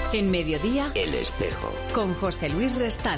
En Mediodía, El Espejo. Con José Luis Restán.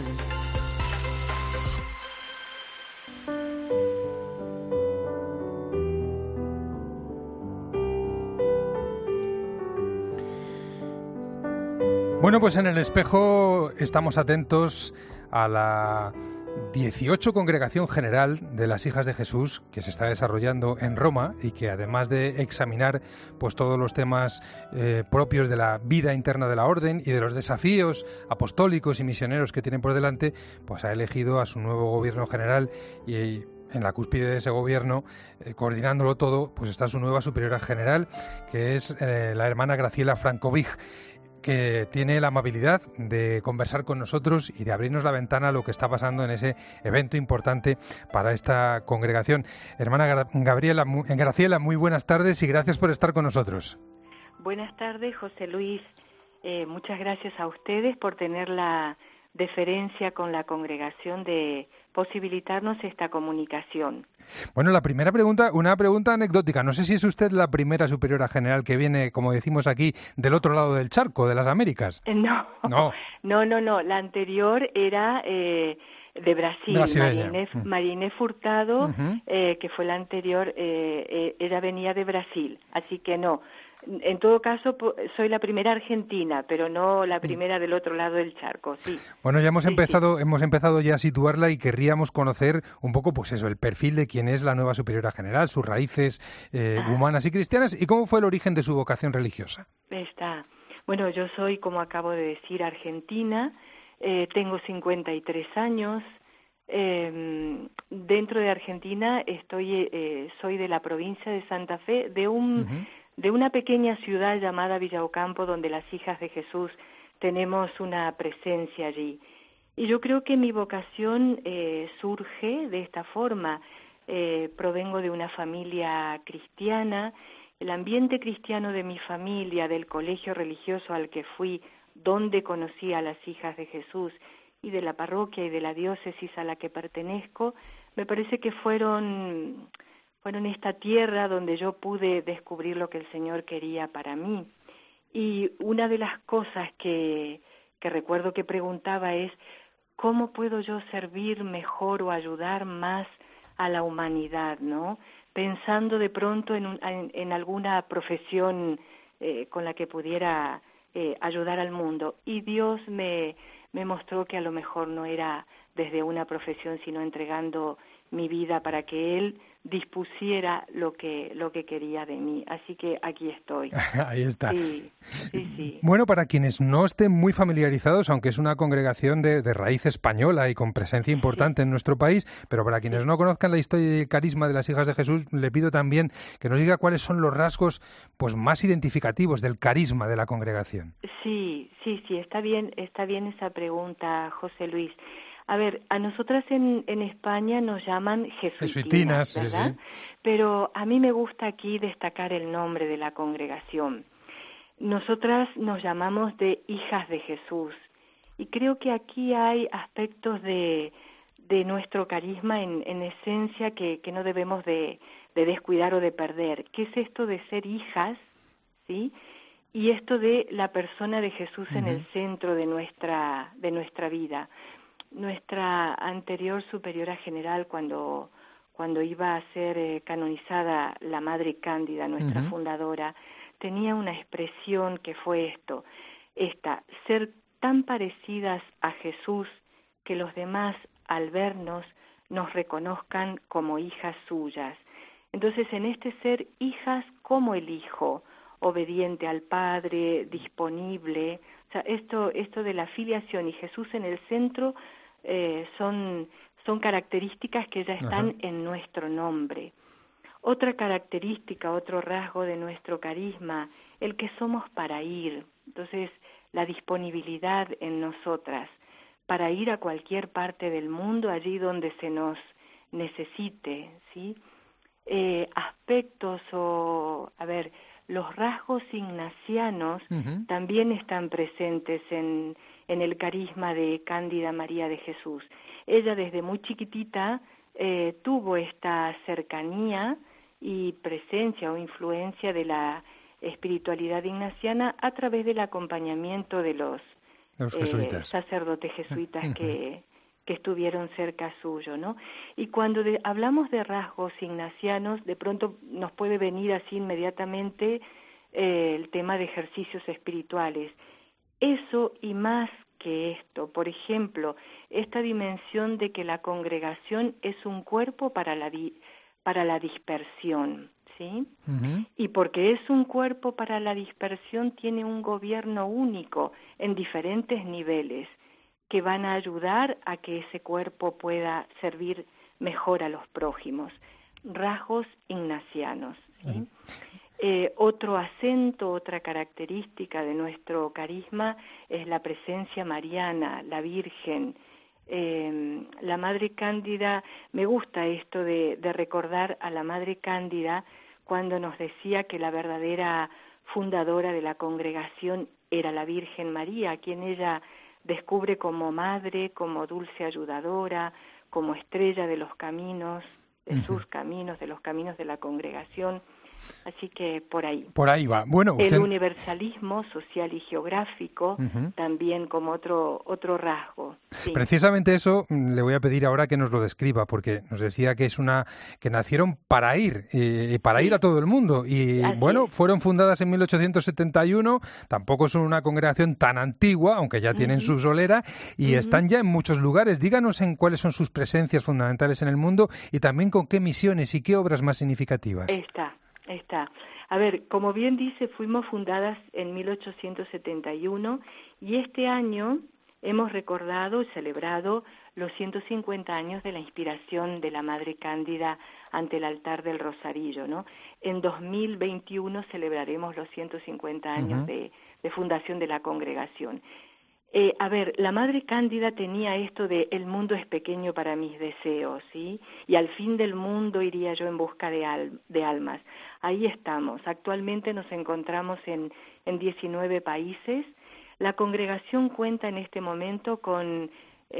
Bueno, pues en El Espejo estamos atentos a la 18 Congregación General de las Hijas de Jesús que se está desarrollando en Roma y que, además de examinar pues todos los temas propios de la vida interna de la orden y de los desafíos apostólicos y misioneros que tienen por delante, pues ha elegido a su nuevo gobierno general y en la cúspide de ese gobierno, coordinándolo todo, pues está su nueva superiora general, que es la hermana Graciela Franco-Vig, que tiene la amabilidad de conversar con nosotros y de abrirnos la ventana a lo que está pasando en ese evento importante para esta congregación. Hermana Graciela, muy buenas tardes y gracias por estar con nosotros. Buenas tardes, José Luis. Muchas gracias a ustedes por tener la deferencia con la congregación de posibilitarnos esta comunicación. Bueno, la primera pregunta, una pregunta anecdótica. No sé si es usted la primera superiora general que viene, como decimos aquí, del otro lado del charco, de las Américas. No. La anterior era de Brasil, Mariné Furtado, que fue la anterior, ella venía de Brasil, así que no. En todo caso, soy la primera argentina, pero no la primera del otro lado del charco, sí. Bueno, ya hemos empezado ya a situarla y querríamos conocer un poco, pues eso, el perfil de quién es la nueva superiora general, sus raíces humanas y cristianas y cómo fue el origen de su vocación religiosa. Bueno, yo soy, como acabo de decir, argentina, tengo 53 años. Dentro de Argentina soy de la provincia de Santa Fe, de una pequeña ciudad llamada Villa Ocampo, donde las Hijas de Jesús tenemos una presencia allí. Y yo creo que mi vocación surge de esta forma. Provengo de una familia cristiana. El ambiente cristiano de mi familia, del colegio religioso al que fui, donde conocí a las Hijas de Jesús, y de la parroquia y de la diócesis a la que pertenezco, me parece que fueron esta tierra donde yo pude descubrir lo que el Señor quería para mí. Y una de las cosas que recuerdo que preguntaba es, ¿cómo puedo yo servir mejor o ayudar más a la humanidad, ¿no? Pensando de pronto en alguna profesión con la que pudiera ayudar al mundo. Y Dios me mostró que a lo mejor no era desde una profesión, sino entregando mi vida para que Él dispusiera lo que quería de mí. Así que aquí estoy. Ahí está. Sí. Bueno, para quienes no estén muy familiarizados, aunque es una congregación de raíz española y con presencia importante en nuestro país, pero para quienes no conozcan la historia y el carisma de las Hijas de Jesús, le pido también que nos diga cuáles son los rasgos pues más identificativos del carisma de la congregación. Sí, está bien esa pregunta, José Luis. A ver, a nosotras en España nos llaman jesuitinas, ¿verdad? Sí. Pero a mí me gusta aquí destacar el nombre de la congregación. Nosotras nos llamamos de Hijas de Jesús y creo que aquí hay aspectos de nuestro carisma en esencia que no debemos de descuidar o de perder. ¿Qué es esto de ser hijas, sí? Y esto de la persona de Jesús en el centro de nuestra vida. Nuestra anterior superiora general, cuando iba a ser canonizada la Madre Cándida, nuestra fundadora, tenía una expresión que fue ser tan parecidas a Jesús que los demás, al vernos, nos reconozcan como hijas suyas. Entonces, en este ser hijas como el Hijo, obediente al Padre, disponible, o sea, esto de la filiación y Jesús en el centro son características que ya están en nuestro nombre. Otra característica, otro rasgo de nuestro carisma, el que somos para ir. Entonces, la disponibilidad en nosotras para ir a cualquier parte del mundo, allí donde se nos necesite, ¿sí? Aspectos los rasgos ignacianos también están presentes en el carisma de Cándida María de Jesús. Ella desde muy chiquitita tuvo esta cercanía y presencia o influencia de la espiritualidad ignaciana a través del acompañamiento de los jesuitas. Sacerdotes jesuitas que estuvieron cerca suyo, ¿no? Y cuando hablamos de rasgos ignacianos, de pronto nos puede venir así inmediatamente el tema de ejercicios espirituales. Eso y más que esto, por ejemplo, esta dimensión de que la congregación es un cuerpo para la dispersión, ¿sí? Y porque es un cuerpo para la dispersión, tiene un gobierno único en diferentes niveles que van a ayudar a que ese cuerpo pueda servir mejor a los prójimos. Rasgos ignacianos, ¿sí? Otro acento, otra característica de nuestro carisma es la presencia mariana, la Virgen. La Madre Cándida, me gusta esto de recordar a la Madre Cándida cuando nos decía que la verdadera fundadora de la congregación era la Virgen María, a quien ella descubre como madre, como dulce ayudadora, como estrella de los caminos, de sus caminos, de los caminos de la congregación. Así que por ahí. Por ahí va. Bueno, el universalismo social y geográfico también como otro rasgo. Sí. Precisamente eso le voy a pedir ahora que nos lo describa, porque nos decía que que nacieron para ir a todo el mundo y fueron fundadas en 1871. Tampoco son una congregación tan antigua, aunque ya tienen su solera y están ya en muchos lugares. Díganos en cuáles son sus presencias fundamentales en el mundo y también con qué misiones y qué obras más significativas. Está. A ver, como bien dice, fuimos fundadas en 1871 y este año hemos recordado y celebrado los 150 años de la inspiración de la Madre Cándida ante el altar del Rosarillo, ¿no? En 2021 celebraremos los 150 años de fundación de la congregación. A ver, la Madre Cándida tenía esto de el mundo es pequeño para mis deseos, ¿sí? Y al fin del mundo iría yo en busca de almas. Ahí estamos. Actualmente nos encontramos en 19 países. La congregación cuenta en este momento con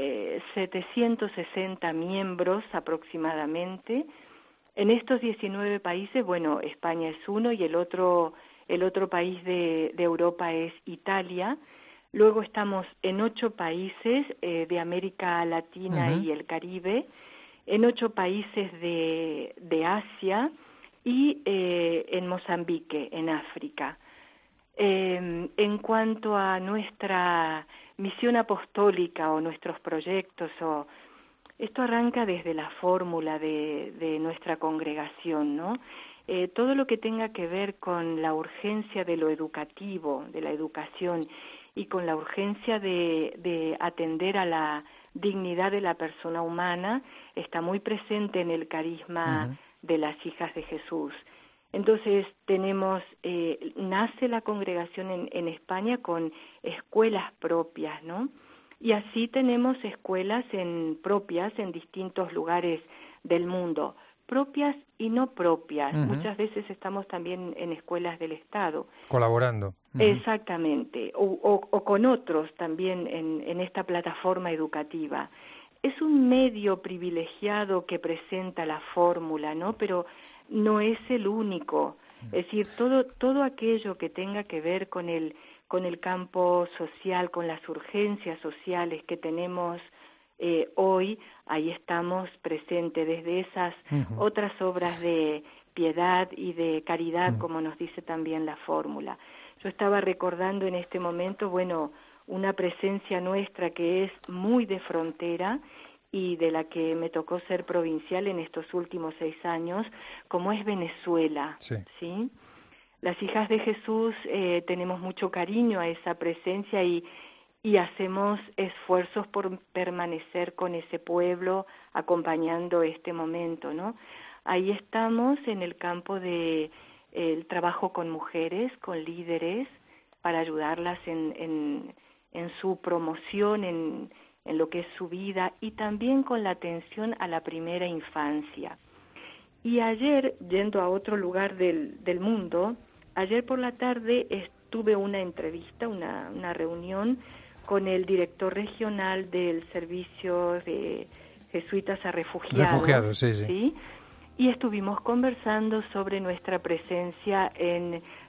760 miembros aproximadamente. En estos 19 países, bueno, España es uno y el otro país de Europa es Italia. Luego estamos en 8 países de América Latina y el Caribe, en 8 países de Asia y en Mozambique, en África. En cuanto a nuestra misión apostólica o nuestros proyectos, esto arranca desde la fórmula de nuestra congregación, ¿no? Todo lo que tenga que ver con la urgencia de lo educativo, de la educación, y con la urgencia de atender a la dignidad de la persona humana, está muy presente en el carisma de las hijas de Jesús. Entonces nace la congregación en España con escuelas propias, ¿no? Y así tenemos escuelas propias en distintos lugares del mundo, propias y no propias. Muchas veces estamos también en escuelas del Estado. Colaborando. Exactamente, o con otros también en esta plataforma educativa. Es un medio privilegiado que presenta la fórmula, ¿no? Pero no es el único. Es decir, todo aquello que tenga que ver con el campo social, con las urgencias sociales que tenemos hoy, ahí estamos presentes, desde esas otras obras de piedad y de caridad, como nos dice también la fórmula. Yo estaba recordando en este momento, una presencia nuestra que es muy de frontera y de la que me tocó ser provincial en estos últimos 6 años, como es Venezuela, ¿sí? Las hijas de Jesús tenemos mucho cariño a esa presencia y hacemos esfuerzos por permanecer con ese pueblo acompañando este momento, ¿no? Ahí estamos en el campo de el trabajo con mujeres, con líderes, para ayudarlas en su promoción, en lo que es su vida, y también con la atención a la primera infancia. Y ayer, yendo a otro lugar del mundo, ayer por la tarde tuve una entrevista, una reunión con el director regional del servicio de jesuitas a refugiados. Sí. Y estuvimos conversando sobre nuestra presencia en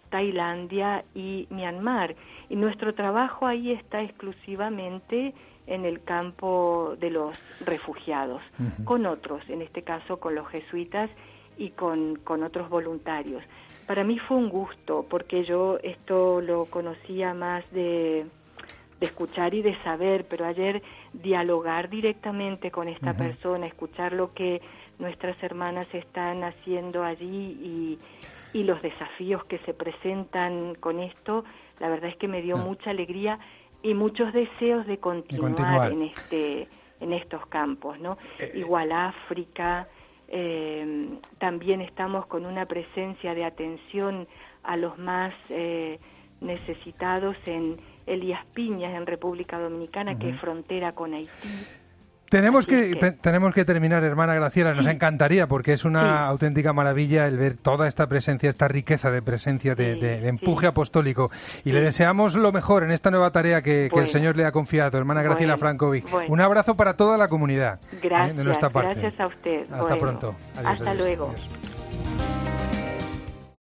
Tailandia y Myanmar. Y nuestro trabajo ahí está exclusivamente en el campo de los refugiados, con otros, en este caso con los jesuitas y con otros voluntarios. Para mí fue un gusto, porque yo esto lo conocía más de escuchar y de saber, pero ayer dialogar directamente con esta persona, escuchar lo que nuestras hermanas están haciendo allí y los desafíos que se presentan con esto, la verdad es que me dio mucha alegría y muchos deseos de continuar en estos campos, ¿no? Igual África, también estamos con una presencia de atención a los más necesitados en Elías Piñas, en República Dominicana, que es frontera con Haití. Tenemos que terminar, hermana Graciela. Nos encantaría, porque es una auténtica maravilla el ver toda esta presencia, esta riqueza de presencia, de empuje apostólico. Y le deseamos lo mejor en esta nueva tarea que el Señor le ha confiado, hermana Graciela Frankovic. Un abrazo para toda la comunidad. Gracias, de nuestra parte. Gracias a usted. Hasta pronto. Adiós, hasta luego. Adiós.